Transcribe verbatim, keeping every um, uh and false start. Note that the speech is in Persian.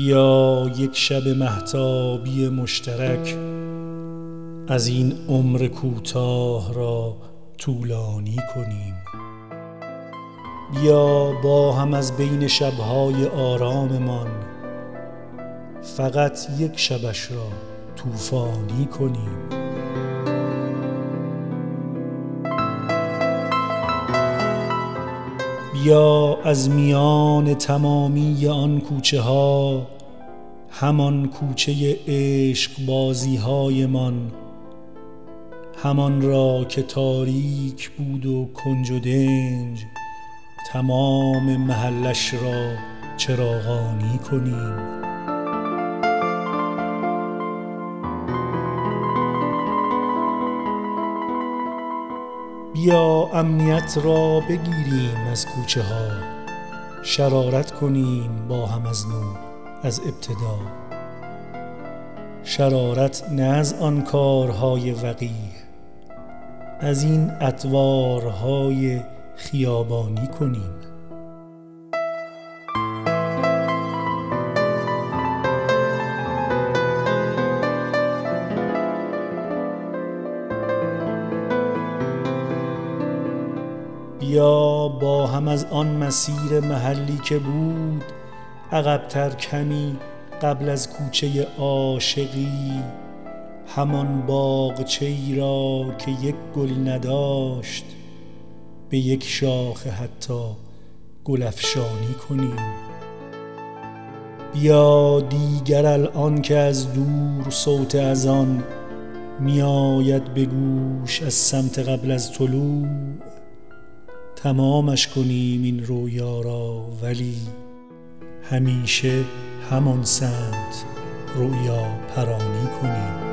بیا یک شب مهتابی مشترک از این عمر کوتاه را طولانی کنیم. بیا با هم از بین شب‌های آراممان فقط یک شبش را طوفانی کنیم. بیا از میان تمامی آن کوچه ها، همان کوچه عشق بازی هایمان، همان را که تاریک بود و کنج و دنج، تمام محلش را چراغانی کنیم. بیا امنیت را بگیریم از کوچه ها، شرارت کنیم با هم از نو از ابتدا. شرارت نه از آن کارهای وقیح، از این ادوارهای خیابانی کنیم. بیا با هم از آن مسیر محلی که بود عقب‌تر کمی قبل از کوچه عاشقی، همان باغچه‌ای را که یک گل نداشت به یک شاخه حتی گل افشانی کنیم. بیا دیگر الان که از دور صوت اذان می آید به گوش از سمت قبل از طلوع، تمامش کنیم این رویا را ولی همیشه همان سمت رویا پرانی کنیم.